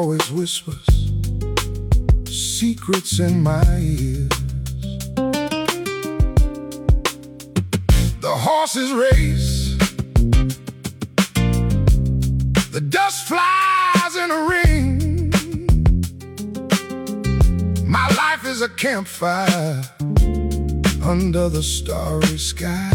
always whispers secrets in my ears. The horses race, the dust flies in a ring. My life is a campfire under the starry sky.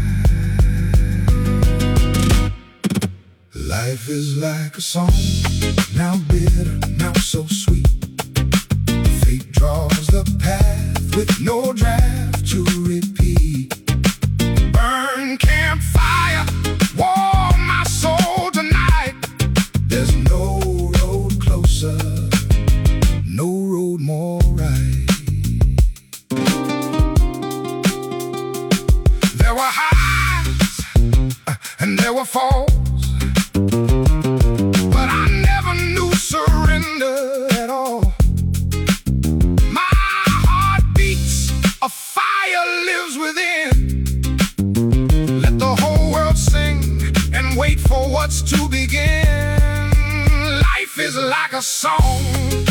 Life is like a song, now bitter, now so sweet. Fate draws the path with no draft to repeat. Burn campfire, warm my soul tonight. There's no road closer, no road more right. There were highs and there were falls, but I never knew surrender at all. My heart beats, a fire lives within. Let the whole world sing and wait for what's to begin. Life is like a song,